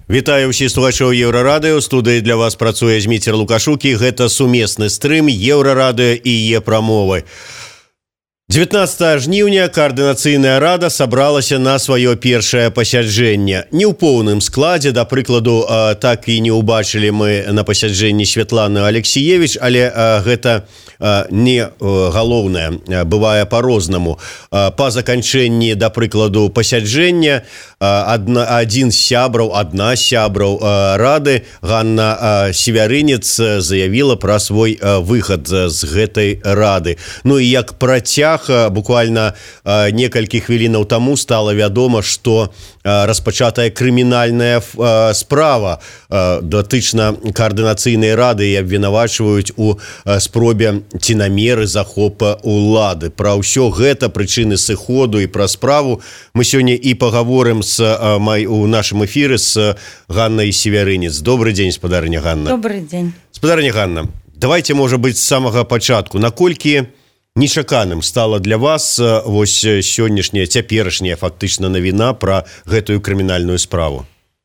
Вітаю ўсіх слухачоў Еўрарадыё. Студыі для вас працуе Зміцер Лукашук, і гэта сумесны стрым Еўрарадыё і Е-прамовы. 19 жніўня Коаардынацыйная рада сабралася на сваё першае пасяджэнне. Не ў поўным складзе, да прыкладу, так і не ўбачылі мы на пасяджэнні Святланы Алексіевіч, але гэта не галоўнае, бывае па-рознаму. Па заканчэнні, да прыкладу, пасяджэння адна з сябраў рады, Ганна Севярынец, заявіла пра свой выхад з гэтай рады. Ну і як працяг, буквально некалькі хвілінаў таму стала вядома, што распачатая крымінальная справа датычна Коаардынацыйнай рады і абвінавачваюць у спробе ці намеры захопа улады. Пра ўсё гэта, прычыны сыходу і пра справу мы сёння і пагаворым у нашым эфіры з Ганнай Севярынец. Добрый дзень, спадарыня Ганна. Добрый дзень. Спадарыня Ганна, давайте, можа быць, з самага пачатку. Наколькі нечаканым стала для вас вось сённяшняя, цяперашняя фактычна навіна пра гэтую крымінальную справу?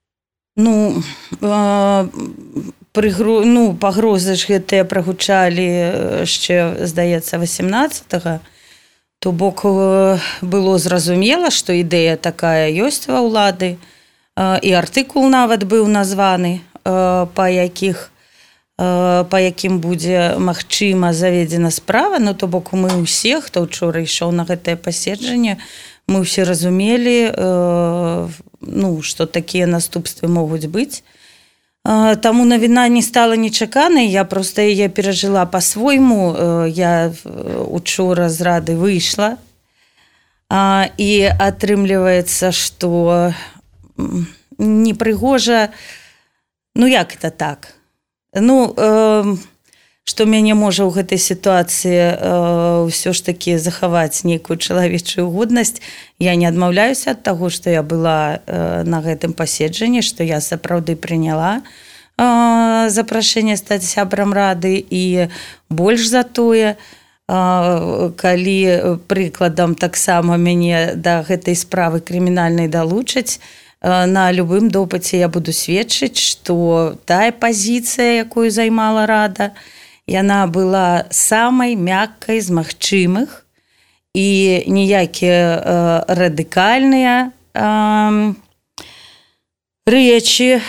Пагрозы ж гэтыя прагучалі яшчэ, здаецца, 18-го. То бок было зразумела, што ідэя такая ёсць ва ўлады, і артыкул нават быў названы, па якім будзе магчыма заведзена справа. Ну, то бок мы ўсе, хто ўчора ішоў на гэтае паседжанне, мы ўсе разумелі, што такія наступствы могуць быць. Таму навіна не стала нечаканай, я проста яе перажыла па-свойму. Я учора з рады выйшла, і атрымліваецца, што непрыгожа, як это так? Што мяне можа ў гэтай сітуацыі ўсё ж такі захаваць нейкую чалавечую годнасць. Я не адмаўляюся ад таго, што я была на гэтым паседжанні, што я сапраўды прыняла запрашэнне стаць сябрам рады, і больш за тое, калі прыкладам таксама мяне да гэтай справы крымінальнай далучаць, на любым допыце я буду сведчыць, што тая пазіцыя, якую займала рада, яна была самай мяккай з магчымых, і ніякія радыкальныя рэчы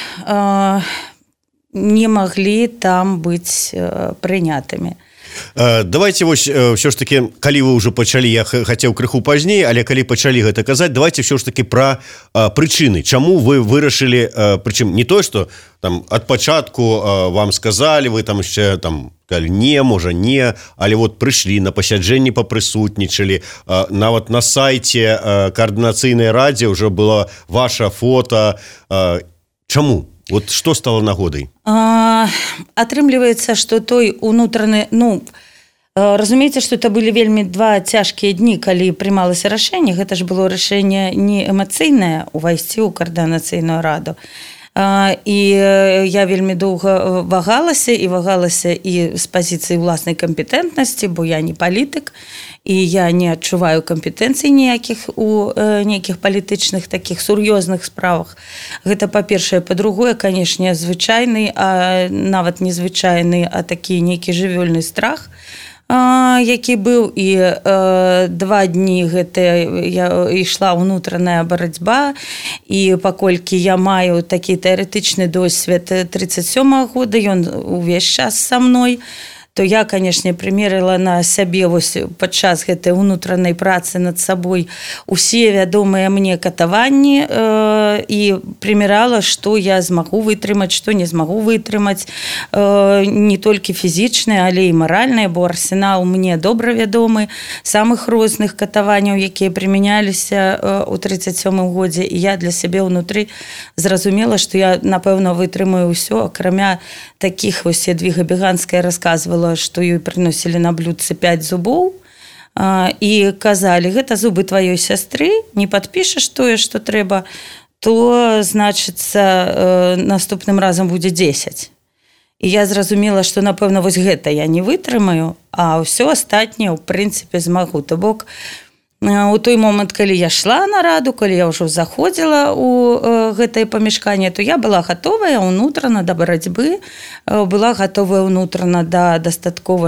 не маглі там быць прынятымі. Давайте вось ўсё ж таки, калі вы ўжо пачалі, я хацеў крыху пазней, але калі пачалі гэта казаць, давайте ўсё ж таки пра прычыны. Чаму вы вырашылі, прычым не то, што там ад пачатку вам сказалі, вы там яшчэ сказали не, можа не, але вот прыйшлі на пасяджэнні, папрысутнічалі, нават на сайце Коаардынацыйнай радзе ўжо было ваша фото. Чаму? Вот што стало нагодай? Атрымліваецца, што той унутраны, разумееце, што это былі вельмі два цяжкія дні, калі прымалася рашэнне. Гэта ж было рашэнне не эмацыйнае увайсці ў Коаардынацыйную раду. І я вельмі доўга вагалася і з пазіцыі ўласнай кампетэнтнасці, бо я не палітык, і я не адчуваю кампетэнцый ніякіх у нейкіх палітычных такіх сур'ёзных справах. Гэта па-першае. Па-другое, канешне, звычайны, а нават незвычайны, а такі нейкі жывёльны страх, які быў, і 2 дні гэта ішла ўнутраная барацьба, і паколькі я маю такі тэарэтычны досвед 37-го года, ён увесь час са мной, то я, канешне, прымерыла на сябе вось падчас гэтай унутранай працы над сабой усе вядомыя мне катаванні, і прымерала, што я змагу вытрымаць, што не змагу вытрымаць, не толькі фізічныя, але і маральныя, бо арсенал мне добра вядомы самых розных катаванняў, якія прымяняліся ў 37-м годзе, і я для сябе ўнутры зразумела, што я, напэўна, вытрымаю ўсё, акрамя такіх, вось Ядвіга Беганская расказвала, што ёй прыносілі на блюдцы 5 зубоў і казалі, гэта зубы тваёй сястры, не падпішаш тое, што трэба, то, значыцца, наступным разам будзе 10. І я зразумела, што, напэўна, вось гэта я не вытрымаю, а ўсё астатняе, ў прынцыпе, змагу. То бок, у той момант, калі я шла на раду, калі я ўжо заходзіла ў гэтае памяшканне, то я была гатовая ўнутрана да барацьбы, была гатовая ўнутрана да дастаткова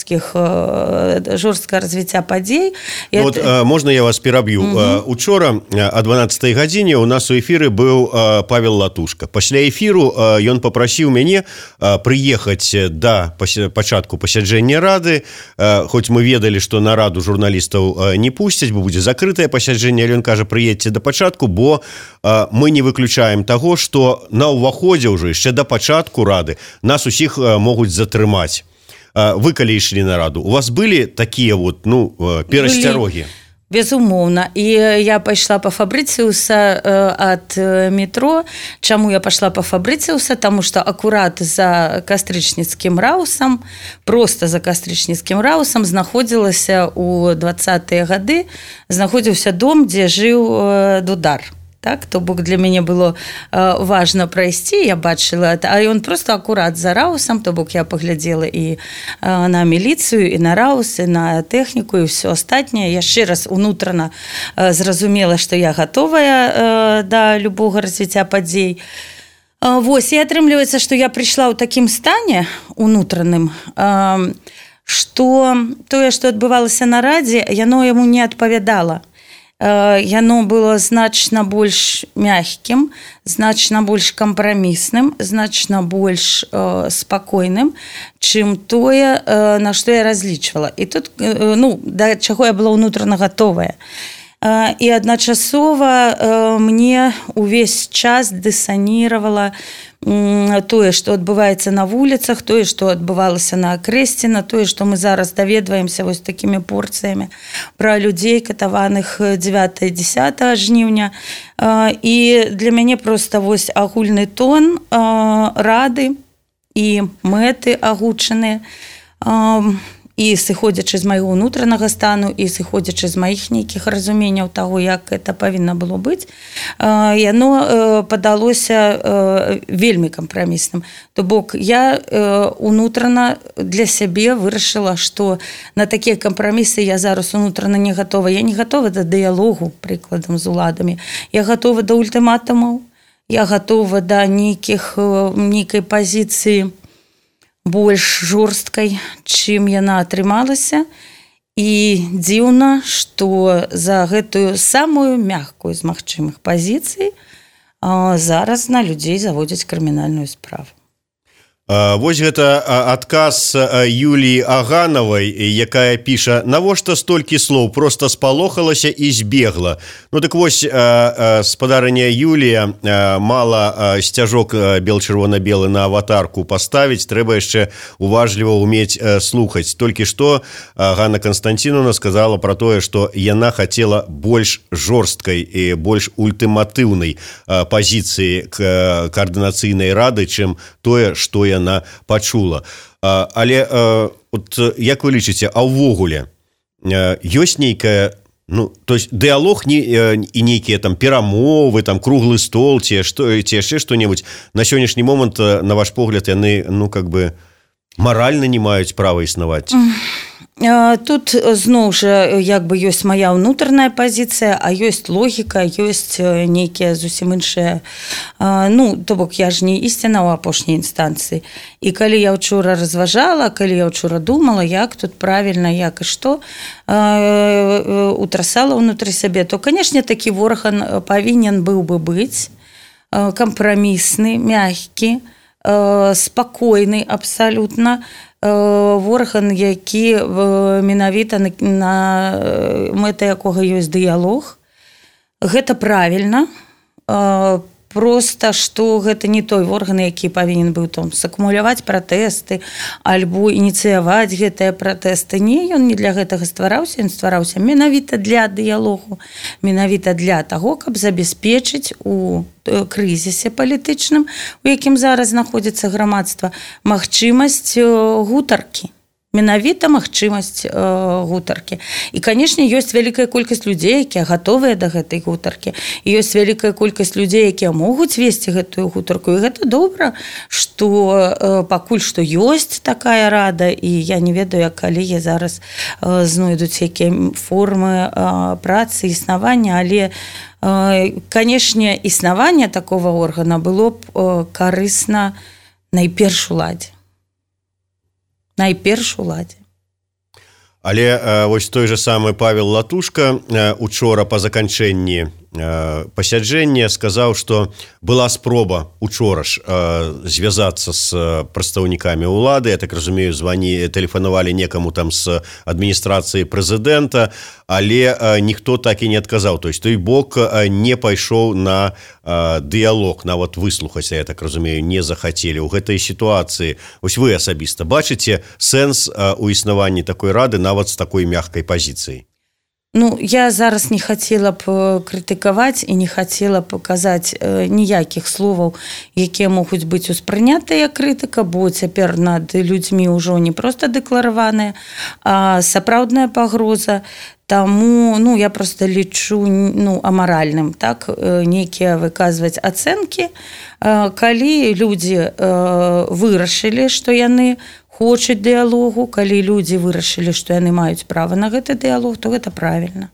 жорсткага развіцця падзей. Вот, можна я вас пераб'ю? Учора о 12-й гадзіне у нас у эфіры быў Павел Латушка. Пасля эфіру ён папрасіў мяне прыехаць да пачатку пасяджэння рады, хоць мы ведалі, што на раду журналістаў не пусцяць, бо будзе закрытае пасяджэнне, але ён кажа, прыедзьце да пачатку, бо мы не выключаем таго, што на ўваходзе ўжо яшчэ да пачатку рады нас усіх могуць затрымаць. Вы калі ішлі на раду, у вас былі такія вот, перасцярогі? Безумоўна. І я пайшла па Фабрыцыуса ад метро. Чаму я пайшла па Фабрыцыуса? Таму што акурат за кастрычніцкім раусам, проста за кастрычніцкім раусам знаходзілася ў 20-е гады, знаходзіўся дом, дзе жыў Дудар. Так, то бок для мяне было важна прайсці, я бачыла, а ён просто акурат за раусам, то бок я паглядзела і на міліцыю, і на раус, і на тэхніку, і ўсё астатняе. Яшчэ раз унутрана зразумела, што я гатовая да любога развіцця падзей. Вось, і атрымліваецца, што я прыйшла ў такім стане унутраным, што тое, што адбывалася на радзе, яно яму не адпавядала. Яно было значна больш мягкім, значна больш кампрамісным, значна больш спакойным, чым тое, на што я разлічвала. І тут, да чаго я была ўнутрана гатовая. І адначасова мне увесь час дысаніравала тое, што адбываецца на вуліцах, тое, што адбывалася на Акрэсціна, тое, што мы зараз даведваемся вось такімі порцыямі пра людзей, катаваных 9-10 жніўня. І для мяне проста вось агульны тон рады і мэты агучаныя, і сыходзячы з майго ўнутранага стану, і сыходзячы з маіх нейкіх разуменняў таго, як гэта павінна было быць, яно падалося вельмі кампрамісным. То бок я ўнутрана для сябе вырашыла, што на такія кампрамісы я зараз ўнутрана не гатова. Я не гатова да дыялогу, прыкладам, з уладамі. Я гатова да ультыматумаў, я гатова да нейкай пазіцыі больш жорсткай, чым яна атрымалася. І дзіўна, што за гэтую самую мяккую з магчымых пазіцый зараз на людзей заводзяць крымінальную справу. Вось гэта адказ Юліі Аганавай, якая піша: навошта столькі слоў, проста спалохалася і збегла. Ну так вось, спадарыня Юлія, мала сцяжок бел-чырвона-белы на аватарку паставіць, трэба яшчэ уважліва ўмець слухаць. Толькі што Ганна Константиновна сказала пра тое, што яна хацела больш жорсткай і больш ультыматыўнай пазіцыі каардынацыйнай рады, чым тое, што яна пачула. Але от, як вы лічыце, а ўвогуле ёсць нейкая, то есть дыялог і нейкія там перамовы, там круглы стол, ці яшчэ што-небудзь на сённяшні момант, на ваш погляд, яны как бы маральна не маюць права існаваць? Тут зноў жа як бы ёсць моя ўнутраная пазіцыя, а ёсць логіка, ёсць нейкія зусім іншыя, то бок я ж не ісціна ў апошняй інстанцыі. І калі я ўчора разважала, калі я ўчора думала, як тут правільна, як і што, утрасала ўнутры сябе, то, канешне, такі вораган павінен быў бы быць кампрамісны, мягкі, спакойны абсалютна, вораган, які менавіта на мэта якога ёсць дыялог. Гэта правільна, проста што гэта не той орган, які павінен быў там сакумуляваць пратэсты альбо ініцыяваць гэтыя пратэсты. Не, ён не для гэтага ствараўся, ён ствараўся менавіта для дыялогу, менавіта для таго, каб забяспечыць у крызісе палітычным, у якім зараз знаходзіцца грамадства, магчымасць гутаркі менавіта магчымасць гутаркі. І, канешне, ёсць вялікая колькасць людзей, якія гатовыя да гэтай гутаркі. І ёсць вялікая колькасць людзей, якія могуць весці гэтую гутарку. І гэта добра, што пакуль што ёсць такая рада, і я не ведаю, як калегі зараз знойдуць якія формы працы, існавання, але канешне, існаванне такого органа было б карысна найперш уладзе. Але вось той же самы Павел Латушка учора па заканчэнні пасяджэння сказаў, што была спроба учора ж звязацца з прадстаўнікамі ўлады. Я так разумею, тэлефанавалі некаму там з адміністрацыі прэзідэнта, але ніхто так і не адказаў. То есть той бок не пайшоў на дыялог, нават выслухаць, я так разумею, не захацелі. У гэтай сітуацыі вось вы асабіста бачыце сэнс у існаванні такой рады нават з такой мягкай пазіцыяй? Ну, я зараз не хацела б крытыкаваць і не хацела б казаць ніякіх словаў, якія могуць быць успрынятыя як крытыка, бо цяпер над людзьмі ўжо не проста дэклараваная, а сапраўдная пагроза. Таму, я просто лічу амаральным, так, нейкія выказваць ацэнкі, калі людзі вырашылі, што яны хочуць дыялогу, калі людзі вырашылі, што яны маюць права на гэты дыялог, то гэта правільна.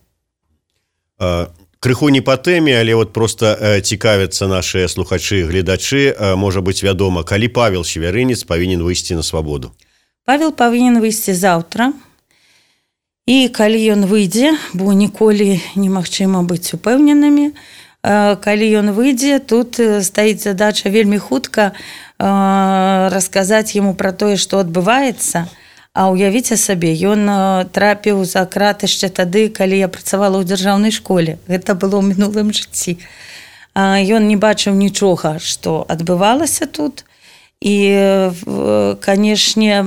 Крыху не па тэме, але вот просто цікавяцца нашыя слухачы, гледачы, можа быць вядома, калі Павел Северынец павінен выйсці на свабоду? Павел павінен выйсці заўтра. І калі ён выйдзе, бо ніколі немагчыма быць упэўненымі, калі ён выйдзе, тут стаіць задача вельмі хутка расказаць яму пра тое, што адбываецца. А ўявіце сабе, ён трапіў за крат яшчэ тады, калі я працавала ў дзяржаўнай школе. Гэта было ў мінулым жыцці. Ён не бачыў нічога, што адбывалася тут. І, канешне,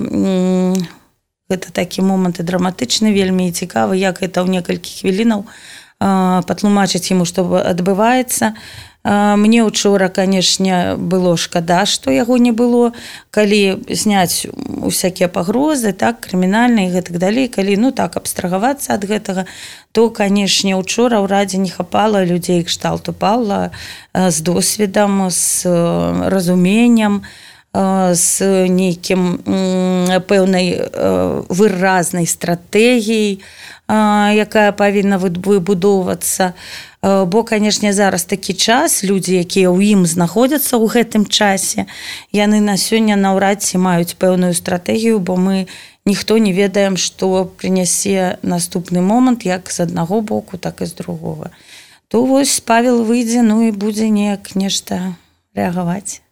гэта такі момант і драматычны, вельмі цікавы, як гэта ў некалькі хвілінаў патлумачыць яму, што адбываецца. Мне учора, канешне, было шкада, што яго не было, калі зняць усякія пагрозы, так, крымінальныя і гэтак далей, калі, так, абстрагавацца ад гэтага, то, канешне, учора ў радзе не хапала людзей кшталту Паўла з досведам, з разуменнем, з нейкім пэўнай выразнай стратэгіяй, якая павінна выбудоўвацца. Бо, канешне, зараз такі час, людзі, якія ў ім знаходзяцца ў гэтым часе, яны на сёння наўрад ці маюць пэўную стратэгію, бо мы ніхто не ведаем, што прынясе наступны момант, як з аднаго боку, так і з другога. То вось Павел выйдзе, і будзе неяк нешта рэагаваць.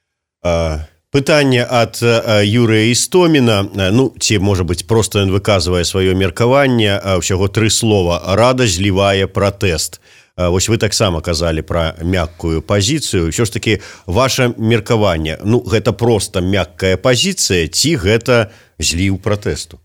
Пытанне ад Юрыя Істоміна, ці, можа быць, проста ён выказвае сваё меркаванне, ўсяго 3 слова. Рада злівае пратэст. Вось вы таксама казалі пра мяккую пазіцыю. Ўсё ж такі, ваша меркаванне, гэта проста мяккая пазіцыя, ці гэта зліў пратэсту?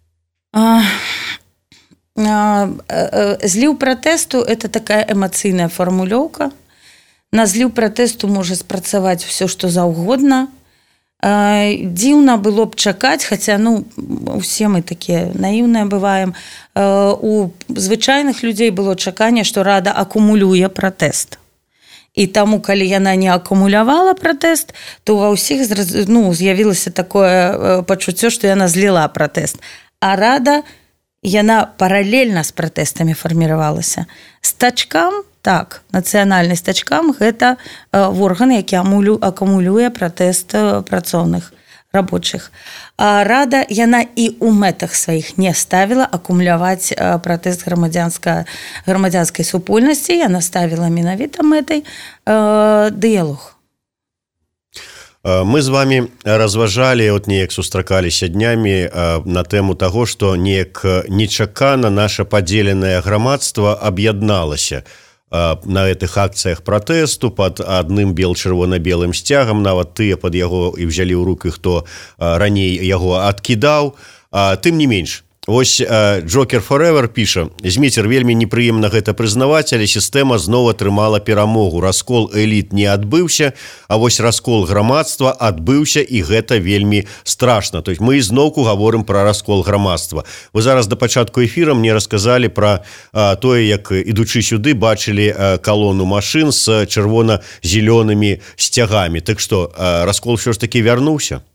Зліў пратэсту – это такая эмацыйная фармулёўка. На зліў пратэсту можа спрацаваць усё, што заўгодна. Дзіўна было б чакаць, хаця, усе мы такія наіўныя бываем. У звычайных людзей было чаканне, што рада акумулюе пратэст. І таму, калі яна не акумулявала пратэст, то ва ўсіх з'явілася такое пачуццё, што яна зліла пратэст. А рада, яна паралельна з пратэстамі фарміравалася. Стачкам, так, нацыянальны стачкам гэта орган, які акумулюе пратэст працоўных рабочых. А рада, яна і ў мэтах сваіх не ставіла акумуляваць пратэст грамадзянскай супольнасці, яна ставіла менавіта мэтай дыялог. Мы з вами разважалі, неяк сустракаліся днямі на тэму таго, што неяк нечакана наша падзеленае грамадства аб'ядналася на гэтых акцыях пратэсту пад адным бел-чырвона-белым сцягам, нават тыя пад яго і ўзялі ў рукі, хто раней яго адкідаў. Тым не менш, Вось Джокер Forever піша: Зміцер, вельмі непрыемна гэта прызнаваць, але сістэма зноў атрымала перамогу. Раскол эліт не адбыўся, а вось раскол грамадства адбыўся, і гэта вельмі страшна. То есть мы зноўку гаворым пра раскол грамадства. Вы зараз да пачатку эфіра мне расказалі пра тое, як ідучы сюды бачылі калону машын з чырвона-зелёнымі сцягамі. Так што, раскол ўсё ж такі вярнуўся?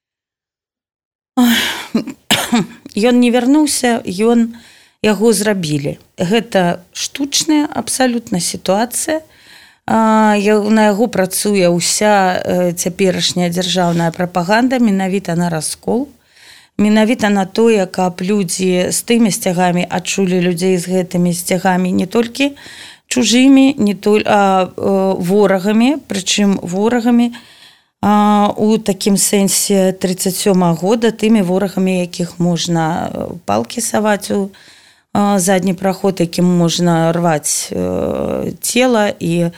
Ён не вярнуўся, яго зрабілі. Гэта штучная абсалютна сітуацыя. На яго працуе ўся цяперашняя дзяржаўная прапаганда менавіта на раскол, менавіта на тое, каб людзі з тымі сцягамі адчулі людзей з гэтымі сцягамі не толькі чужымі, а ворагамі, прычым ворагамі у такім сэнсе 37-го года, тымі ворагамі, якіх можна палкі саваць у задні праход, якім можна рваць цела. І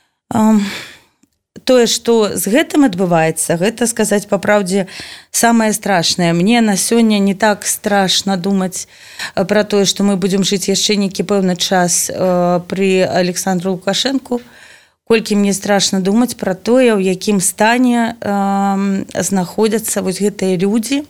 тое, што з гэтым адбываецца, гэта, сказаць па праўдзе, самае страшнае. Мне на сёння не так страшна думаць пра тое, што мы будзем жыць яшчэ нейкі пэўны час пры Александру Лукашэнку, колькі мне страшна думаць пра тое, у якім стане знаходзяцца вось гэтыя людзі,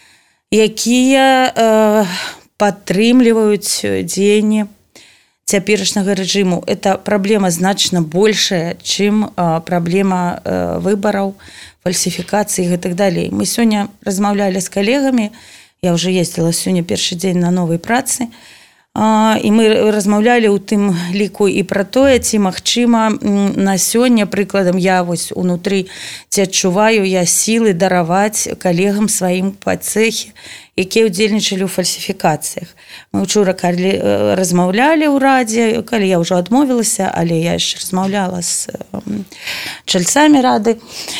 якія падтрымліваюць дзеянні цяперашняга рэжыму. Это праблема значна большая, чым праблема выбараў, фальсіфікацый і гэтак далей. Мы сёння размаўлялі з калегамі, я ўжо ездзіла сёння першы дзень на новай працы, і мы размаўлялі ў тым ліку і пра тое, ці магчыма на сёння, прыкладам, я вось унутры ці адчуваю я сілы дараваць калегам сваім па цэхе, якія ўдзельнічалі ў фальсіфікацыях. Мы ўчора размаўлялі ў радзе, калі я ўжо адмовілася, але я яшчэ размаўляла з чальцамі рады.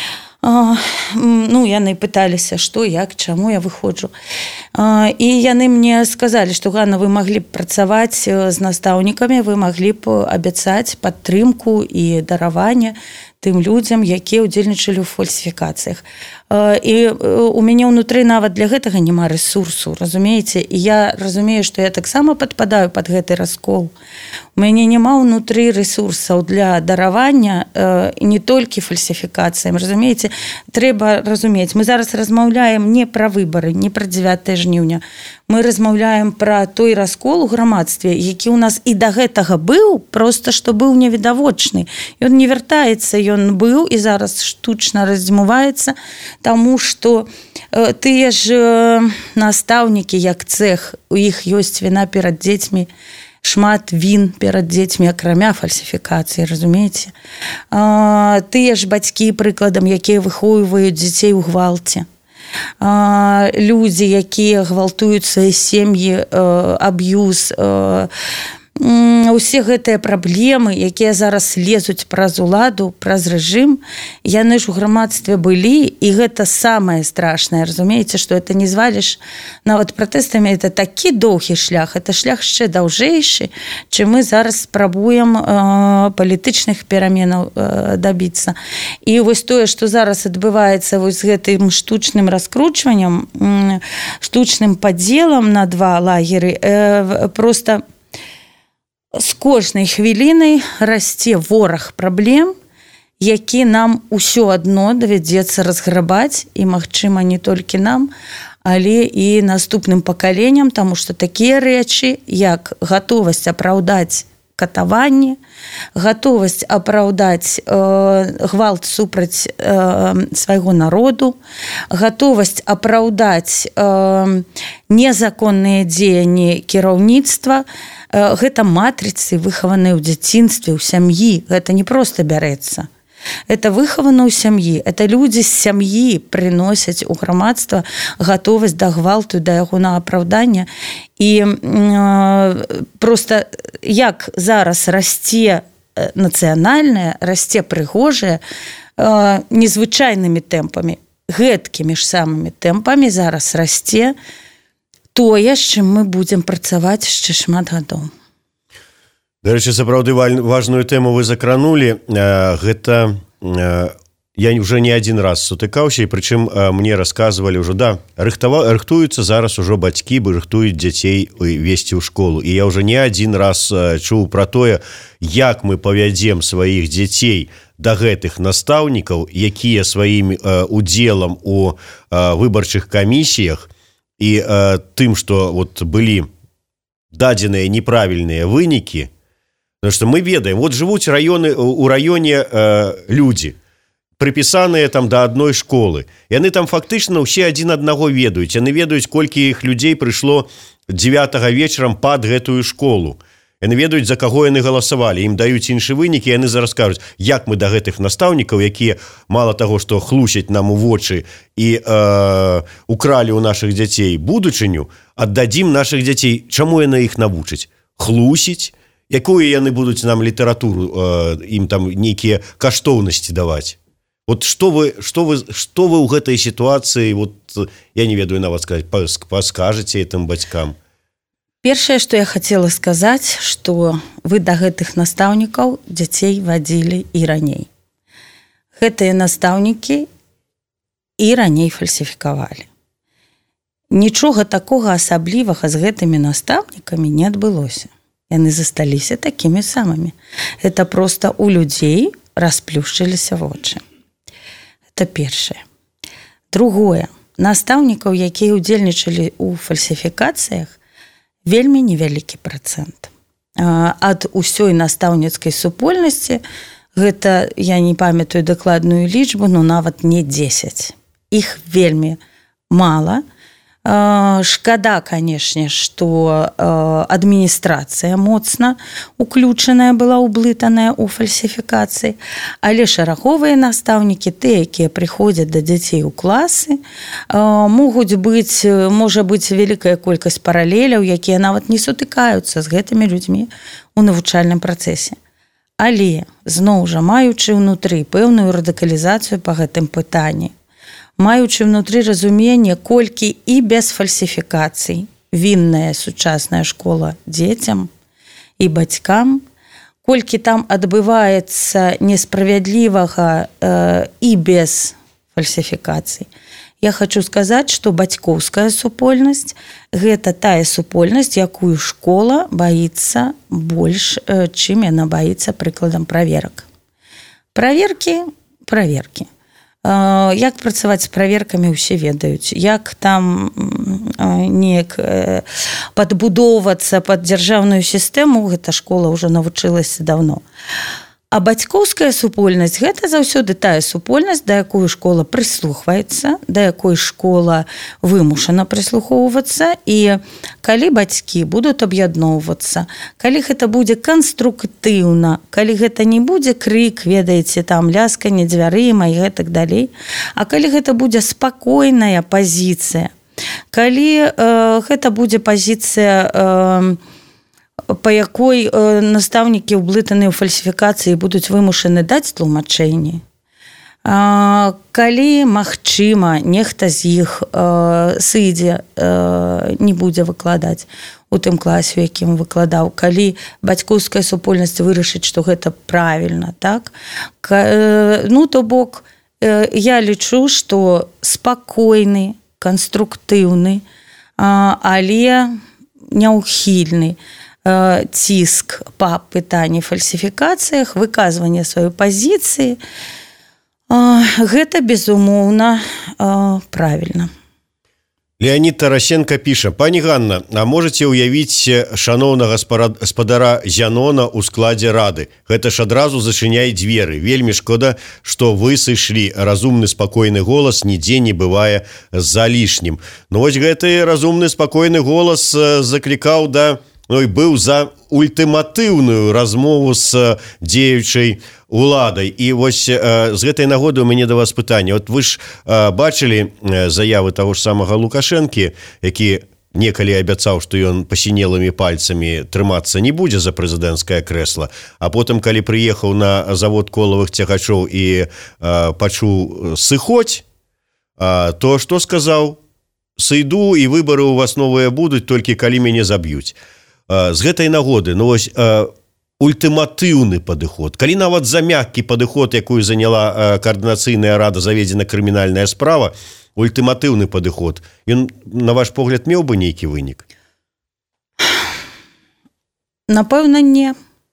Яны пыталіся, што, як, чаму я выходжу. І яны мне сказалі, што, Ганна, вы маглі б працаваць з настаўнікамі, вы маглі б абяцаць падтрымку і дараванне тым людзям, якія ўдзельнічалі ў фальсіфікацыях. І у мяне ўнутры нават для гэтага няма рэсурсу, разумееце? І я разумею, што я таксама падпадаю пад гэты раскол. У мяне няма ўнутры рэсурсаў для даравання і не толькі фальсіфікацыям, разумееце? Трэба разумець, мы зараз размаўляем не пра выбары, не пра 9 жніўня. Мы размаўляем пра той раскол у грамадстве, які ў нас і да гэтага быў, проста што быў невідавочны. Ён не вяртаецца, ён быў і зараз штучна раздзьмуваецца, таму што тыя ж настаўнікі, як цэх, у іх ёсць віна перад дзецьмі, шмат він перад дзецьмі, акрамя фальсіфікацыі, разумееце? Тыя ж бацькі, прыкладам, якія выхоўваюць дзяцей у гвалце. Людзі, якія гвалтуюць свае сем'і, аб'юз, усе гэтыя праблемы, якія зараз лезуць праз уладу, праз рэжым, яны ж у грамадстве былі, і гэта самае страшнае, разумееце, што это не зваліш нават пратэстамі, это такі доўгі шлях, это шлях яшчэ даўжэйшы, чым мы зараз спрабуем палітычных пераменаў дабіцца. І вось тое, што зараз адбываецца вось гэтым штучным раскручваннем, штучным падзелам на два лагеры, проста з кожнай хвілінай расце вораг праблем, які нам усё адно давядзецца разграбаць, і, магчыма, не толькі нам, але і наступным пакаленням, таму што такія рэчы, як гатовасць апраўдаць катаванне, гатовасць апраўдаць гвалт супраць свайго народу, гатовасць апраўдаць незаконныя дзеянні кіраўніцтва, гэта матрыцы, выхаваныя ў дзяцінстве, ў сям'і. Гэта не проста бярэцца. Это выхавана ў сям'і. Это людзі з сям'і прыносяць у грамадства гатовасць да гвалту, да яго на апраўдання. І проста як зараз расце нацыянальнае, расце прыгожае незвычайнымі тэмпамі, гэткімі ж самымі тэмпамі зараз расце тое, з чым мы будзем працаваць яшчэ шмат гадоў. Дарэчы, сапраўды важную тэму вы закранулі. Гэта я уже не один раз сутыкаўся, і прычым мне рассказывалі ўжо, да, рыхтуюцца зараз ужо бацькі, бы рыхтуюць дзяцей весці ў школу. І я уже не один раз чуў пра тое, як мы павядзем сваіх дзяцей да гэтых настаўнікаў, якія сваім удзелам у выбарчых камісіях і тым, што вот былі дадзеныя неправільныя вынікі, потому что мы ведаем, вот жывуць у раёне людзі, прыпісаныя там да адной школы. Яны там фактычна ўсе адзін аднаго ведаюць. Яны ведаюць, колькі іх людзей прыйшло 9 вечарам пад гэтую школу. Яны ведаюць, за каго яны галасавалі. Ім даюць іншы вынікі, яны зараз кажуць, як мы да гэтых настаўнікаў, якія мала таго, што хлусяць нам у вочы і укралі ў нашых дзяцей будучыню, аддадзім нашых дзяцей. Чаму яны іх навучаць? Хлусіць? Якую яны будуць нам літаратуру, ім там нейкія каштоўнасці даваць? Вот что вы ў гэтай сітуацыі, вот я не ведаю нават сказаць, паскажаце этым бацькам? Першае, што я хацела сказаць, што вы да гэтых настаўнікаў дзяцей вадзілі і раней. Гэтыя настаўнікі і раней фальсіфікавалі. Нічога такога асаблівага з гэтымі настаўнікамі не адбылося. Яны засталіся такімі самымі. Это проста у людзей расплюшчыліся вочы. Это першае. Другое. Настаўнікаў, якія ўдзельнічалі ў фальсіфікацыях, вельмі невялікі працэнт. Ад усёй настаўніцкай супольнасці, гэта, я не памятаю дакладную лічбу, но нават не 10. Іх вельмі мала. Шкада, канешне, што адміністрацыя моцна уключаная была, ублытаная ў фальсіфікацыі, але шараговыя настаўнікі, тыя, якія прыходзяць да дзяцей у класы, можа быць вялікая колькасць паралеляў, якія нават не сутыкаюцца з гэтымі людзьмі ў навучальным працэсе. Але, зноў жа, маючы ўнутры пэўную радыкалізацыю па гэтым пытанні, маючы ўнутры разуменне, колькі і без фальсіфікацый вінная сучасная школа дзецям і бацькам, колькі там адбываецца несправядлівага і без фальсіфікацый. Я хочу сказаць, што бацькоўская супольнасць – гэта тая супольнасць, якую школа баіцца больш, чым яна баіцца прыкладам праверак. Праверкі. Як працаваць з праверкамі, усе ведаюць. Як там неяк падбудоўвацца пад дзяржаўную сістэму, гэта школа ўжо навучылася даўно. А бацькоўская супольнасць – гэта заўсёды тая супольнасць, да якой школа прыслухваецца, да якой школа вымушана прыслухоўвацца, і калі бацькі будуць аб'ядноўвацца, калі гэта будзе канструктыўна, калі гэта не будзе крык, ведаеце, там лясканне дзвярыма і гэтак далей, а калі гэта будзе спакойная пазіцыя, калі гэта будзе пазіцыя, па якой настаўнікі ўблытаныя ў фальсіфікацыі будуць вымушаны даць тлумачэнні. Калі, магчыма, нехта з іх сыдзе, не будзе выкладаць у тым класе, у якім выкладаў, калі бацькоўская супольнасць вырашыць, што гэта правільна, так? Ну, то бок, я лічу, што спакойны, канструктыўны, але няўхільны ціск па пытанні фальсіфікацыях, выказванне сваёй пазіцыі, гэта, безумоўна, правільна. Леонид Тарасенко піша: пані Ганна, а можаце ўявіць шаноўнага гаспадара Зянона ў складзе рады? Гэта ж адразу зачыняе дзверы. Вельмі шкода, што вы сышлі. Разумны спакойны голас нідзе не бывае залішнім. Ну вось гэты разумны спакойны голас заклікаў да, ну і быў за ультыматыўную размову з дзеючай уладай. І вось з гэтай нагоды у мяне да вас пытанне. Вот вы ж бачылі заявы таго ж самага Лукашэнкі, які некалі абяцаў, што ён пасінелымі пальцамі трымацца не будзе за прэзідэнцкае крэсла, а потым, калі прыехаў на завод колавых цягачоў і пачуў сыходзь, то што сказаў? Сыйду, і выбары ў вас новыя будуць, толькі калі мяне заб'юць. З гэтай нагоды, ну вось, ультыматыўны падыход, калі нават за мяккі падыход, якую заняла каардынацыйная рада, заведзена крымінальная справа, ультыматыўны падыход, ён, на ваш погляд, меў бы нейкі вынік? Напэўна, не.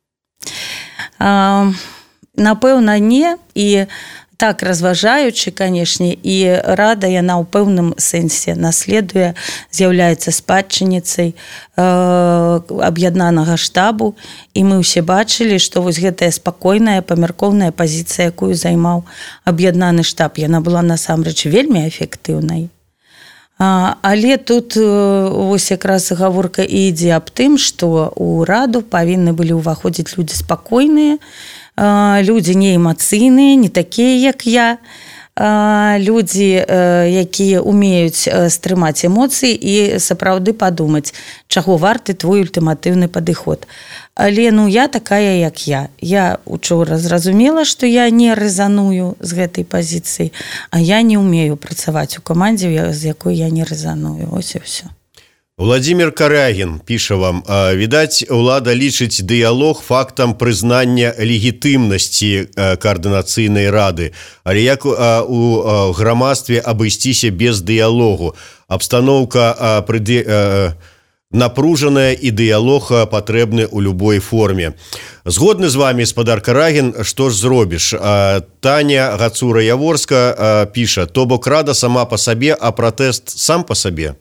Напэўна, не. І так разважаючы, канешне, і рада яна ў пэўным сэнсе наследуе, з'яўляецца спадчыніцай аб'яднанага штабу, і мы ўсе бачылі, што вось гэтая спакойная, памяркоўная пазіцыя, якую займаў аб'яднаны штаб, яна была насамрэч вельмі эфектыўнай. Але тут вось якраз гаворка і ідзе аб тым, што ў раду павінны былі ўваходзіць людзі спакойныя, людзі не эмацыйныя, не такія, як я, людзі, якія умеюць стрымаць эмоцыі і сапраўды падумаць, чаго варты твой ультыматыўны падыход. Але я такая, як я. Я учора зразумела, што я не рэзаную з гэтай пазіцыі, а я не ўмею працаваць у камандзе, з якой я не рэзаную. Ось і ўсё. Владимир Карягин піша вам: відаць, улада лічыць дыялог фактам прызнання легітымнасці каардынацыйнай рады, але як у грамадстве абысціся без дыялогу? Абстаноўка напружаная і дыялог патрэбны ў любой форме. Згодны з вами, спадар Карагин, што ж зробіш? Таня Гацура-Яворска піша: то бок рада сама па сабе, а пратэст сам па сабе.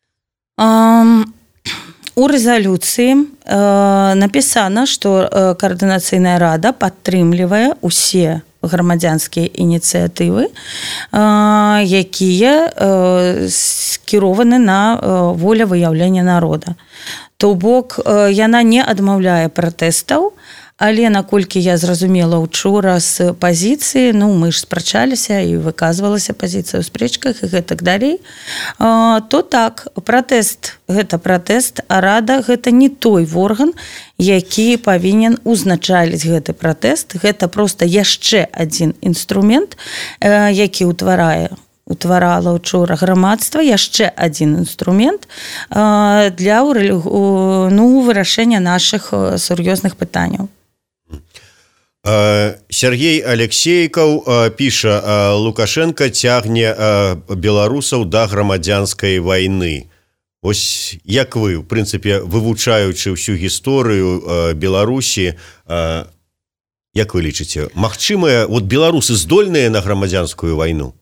У рэзалюцыі напісана, што каардынацыйная рада падтрымлівае ўсе грамадзянскія ініцыятывы, якія скірованы на волевыяўленне народа. То бок яна не адмаўляе пратэстаў, але наколькі я зразумела учора з пазіцыі, мы ж спрачаліся і выказвалася пазіцыя ў спрэчках і гэтак далей, то так, пратэст гэта пратэст, а рада гэта не той орган, які павінен узначаліць гэты пратэст. Гэта проста яшчэ адзін інструмент, які утварала учора грамадства, яшчэ адзін інструмент для вырашэння нашых сур'ёзных пытанняў. Сергей Алексейкаў піша: Лукашенко цягне беларусаў да грамадзянскай вайны. Ось як вы, в прынцыпе, вывучаючы ўсю гісторыю Беларусі, як вы лічыце, магчымыя, беларусы здольныя на грамадзянскую вайну?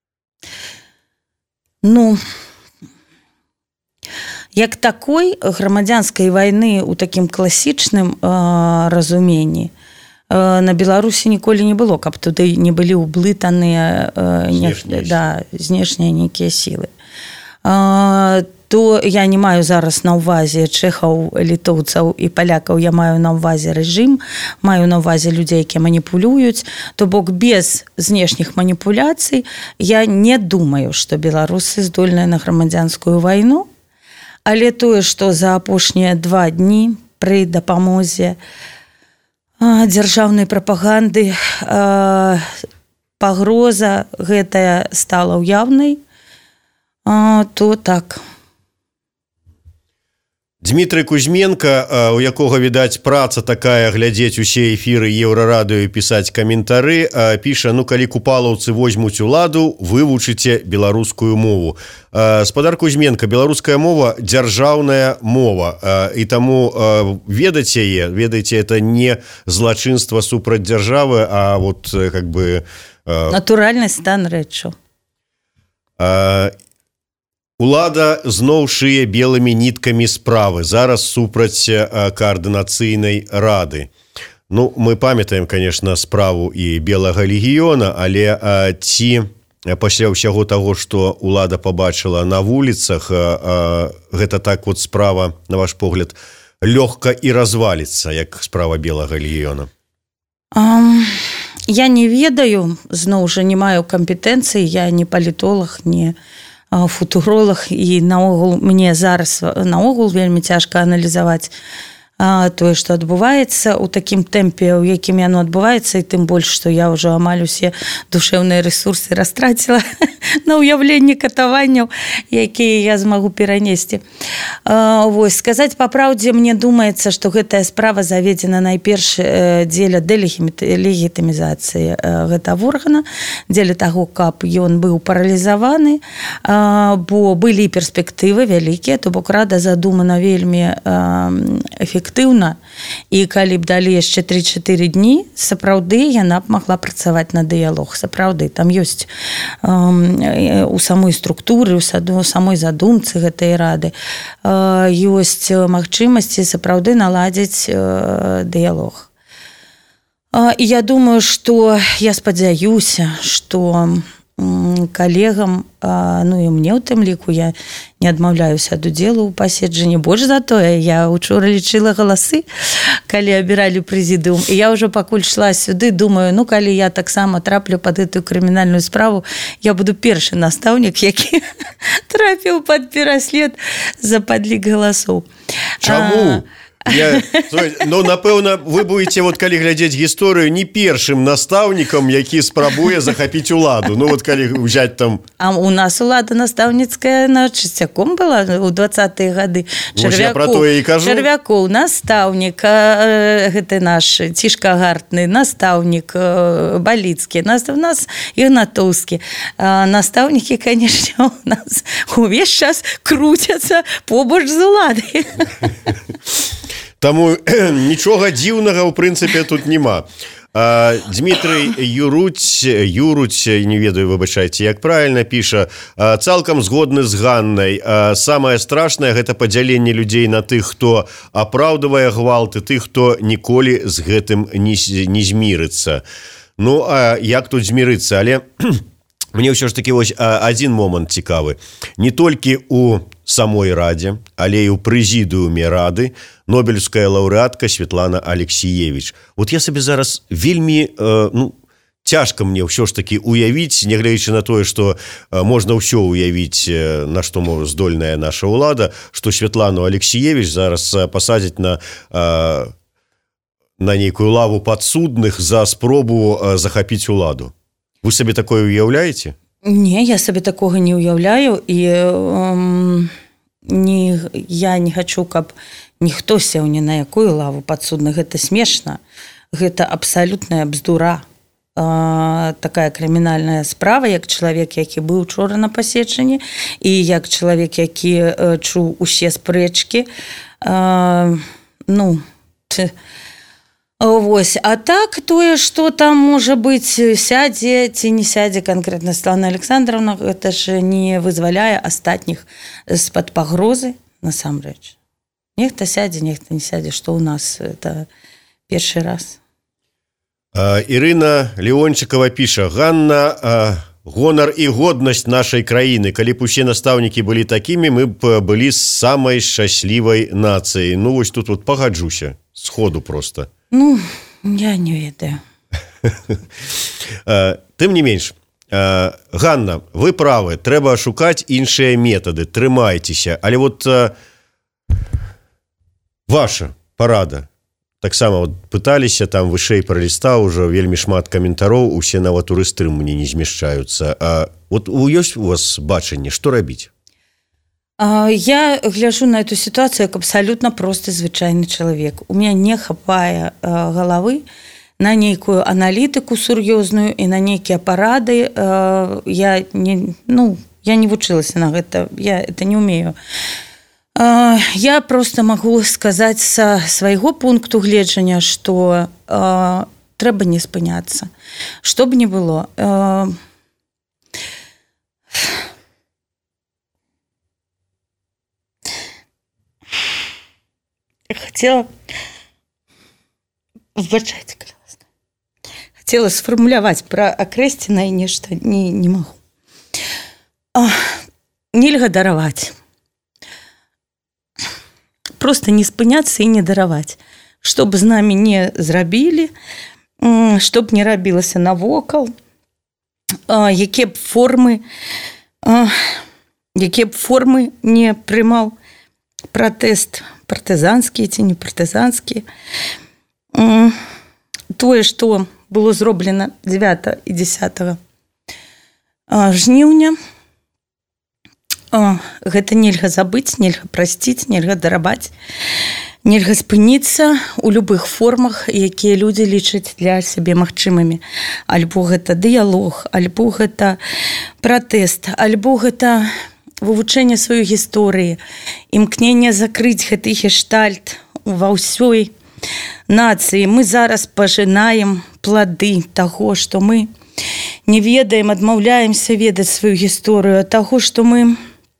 Як такой грамадзянскай вайны ў такім класічным разуменні на Беларусі ніколі не было, каб туды не былі ўблытаныя знешнія нейкія сілы. То я не маю зараз на ўвазе чэхаў, літоўцаў і палякаў, я маю на ўвазе рэжым, маю на ўвазе людзей, якія маніпулююць. То бок без знешніх маніпуляцый я не думаю, што беларусы здольныя на грамадзянскую вайну, але тое, што за апошнія 2 дні пры дапамозе дзяржаўнай прапаганды пагроза гэтая стала ўяўнай, то так. Дмітрый Кузьменко, у якога, відаць, праца такая глядзець усе эфіры Еўрарадыё і пісаць каментары, піша: калі купалаўцы возьмуць уладу, вывучыце беларускую мову. Спадар Кузьменко, беларуская мова дзяржаўная мова, і таму ведаць яе, ведаеце, это не злачынства супраць дзяржавы, а натуральны стан рэчаў. Улада зноў шые белымі ніткамі справы зараз супраць каардынацыйнай рады. Мы памятаем, конечно, справу і белага легіёна, але ці пасля ўсяго таго, што улада пабачыла на вуліцах, гэта так справа, на ваш погляд, лёгка і разваліцца, як справа белага легіёна? Я не ведаю, зноў жа не маю кампетэнцыі, я не палітолог, не футуролог, і наогул мне зараз вельмі цяжка аналізаваць тое, што адбываецца ў такім тэмпе, у якім яно адбываецца, і тым больш, што я ўжо амаль усе душэўныя рэсурсы растраціла на ўяўленне катаванняў, якія я змагу перанесці. Вось, сказаць па праўдзе, мне думаецца, што гэтая справа заведзена найперш дзеля дэлегітымізацыі гэтага органа, дзеля таго, каб ён быў паралізаваны, бо былі перспектывы вялікія, то бок рада задумана вельмі эфектыўна, і калі б далі яшчэ 3-4 дні, сапраўды яна б магла працаваць на дыялог. Сапраўды, там ёсць у самой структуры, у самой задумцы гэтай рады ёсць магчымасці сапраўды наладзіць дыялог. І я думаю, што я спадзяюся, што калегам, ну і мне ў тым ліку, я не адмаўляюся ад удзелу ў паседжанні. Больш за тое, я учора лічыла галасы, калі абіралі прэзідыум, і я ўжо пакуль шла сюды, думаю, ну калі я таксама траплю пад гэтую крымінальную справу, я буду першы настаўнік, які трапіў пад пераслед за падлік галасоў. Чаму? Ну, напэўна, вы будете, вот калі глядзець гісторыю, не першым настаўнікам, які спрабуе захапіць уладу. Ну, вот калі взять там... А у нас улада настаўніцкая на часцяком была ў 20-е гады. Чарвякоў, настаўнік, гэты наш Цішкагартны, настаўнік Баліцкі, у нас Ігнатоўскі. Настаўнікі, конечно, у нас увесь час круцяцца побач з уладай. Таму нічога дзіўнага, ў прынцыпе, тут няма. Дмітрый Юруць, не ведаю, выбачайце, як правільна піша, цалкам згодны з Ганнай. Самае страшнае – гэта падзяленне людзей на тых, хто апраўдвае гвалт, і тых, хто ніколі з гэтым не змірыцца. Ну, а як тут змірыцца? Але мне ўсё ж такі вось адзін момант цікавы. Не толькі у самой радзе, але і ў прэзідыуме рады нобелевская лаўрэатка Светлана Алексіевіч. Вот я сабе зараз вельмі, цяжка мне ўсё ж такі уявіць, нягледзячы на тое, што можна ўсё уявіць, на што здольная наша ўлада, што Светлану Алексіевіч зараз пасадзяць на нейкую лаву падсудных за спробу захапіць уладу. Вы сабе такое уяўляеце? Не, я сабе такога не ўяўляю, і я не хачу, каб ніхто сеў ні на якую лаву падсудных. Гэта смешна, гэта абсалютная бздура. Такая крымінальная справа, як чалавек, які быў учора на паседжанні, і як чалавек, які чуў усе спрэчкі. Вось. А так, тое, што там, можа быць, сядзе ці не сядзе канкрэтна Светлана Александровна, гэта ж не вызваляе астатніх з-пад пагрозы, насамрэч. Нехта сядзе, нехта не сядзе, што ў нас это першы раз. Ірына Леончыкова піша: Ганна, гонар і годнасць нашай краіны. Калі б усе настаўнікі былі такімі, мы б былі самай шчаслівай нацыяй. Ну, вось тут вот пагаджуся. Сходу просто. Ну, я не ведаю. Тым не менш, Ганна, вы правы, трэба шукаць іншыя метады, трымайцеся. Але вот ваша парада. Таксама вот пыталіся, там вышэй пралістаў ужо вельмі шмат каментароў, усе нават у рэстрым мне не змяшчаюцца. Вот ёсць у вас бачанне, што рабіць? Я гляжу на эту ситуацию как абсолютно простый, звычайны человек. У меня не хапае головы на нейкую аналітыку сур'ёзную і на нейкія парады. Я не вучылася на гэта, я это не умею. Я просто могу сказаць са свайго пункту гледжання, што трэба не спыняцца. Што б ни было. Хотела сфармуляваць пра акрэсценае нешта, не магу. Нельга дараваць. Просто не спыняцца і не дараваць. Што б з намі не зрабілі, што б не рабілася навокал, якія б формы не прымаў пратэст, партызанскі ці не партызанскі. Тое, што было зроблена 9 і 10 жніўня. Гэта нельга забыць, нельга прасціць, нельга дарабаць, нельга спыніцца ў любых формах, якія людзі лічаць для сябе магчымымі. Альбо гэта дыялог, альбо гэта пратэст, альбо гэта вывучэнне сваёй гісторыі, імкненне закрыць гэты гештальт ва ўсёй нацыі. Мы зараз пажынаем плады таго, што мы не ведаем, адмаўляемся ведаць сваю гісторыю, таго, што мы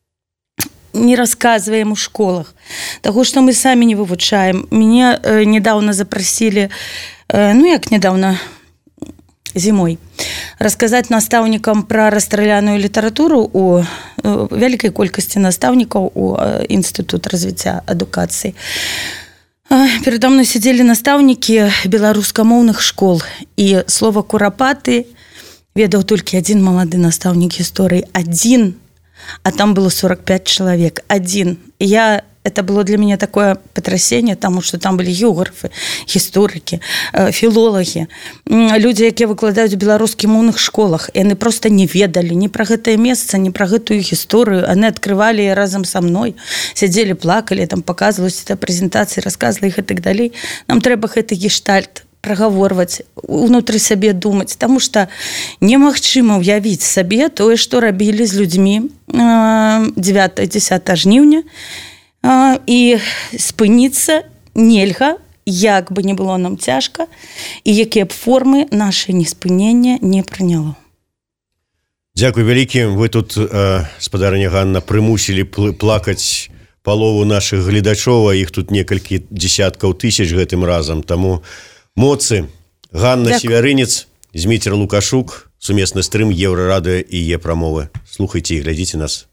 не рассказываем у школах, таго, што мы самі не вывучаем. Мяне недавно запросили, як недавно, зімой, расказаць настаўнікам пра расстраляную літаратуру у вялікай колькасці настаўнікаў у Інстытут развіцця адукацыі. Передо мной сидзелі настаўнікі беларускамоўных школ, і слова «курапаты» ведаў толькі адзін малады настаўнік гісторыі. Адзін. А там было 45 человек. Один. Это было для меня такое потрясение, потому что там были географы, историки, филологи, люди, якія выкладаюць у беларускіх моўных школах. И они просто не ведали ни про гэтае месца, ни про гэтую гісторыю. Они открывали разом со мной, сидели, плакали, там показывались это презентации, рассказывали их и так далее. Нам трэба гэты гештальт прагаворваць, унутры сабе думаць, таму што немагчыма ўявіць сабе тое, што рабілі з людзьмі 9-10 жніўня, і спыніцца нельга, як бы не было нам цяжка, і якія б формы нашае неспынення не прыняло. Дзякуй вялікі. Вы тут, спадарыня Ганна, прымусілі плакаць палову нашых гледачоў, а іх тут некалькі дзесяткаў тысяч гэтым разам, таму моцы. Ганна Севярынец, Зміцер Лукашук, сумесны стрым Еўрарадыё і Е-прамовы. Слухайце і глядзіце нас.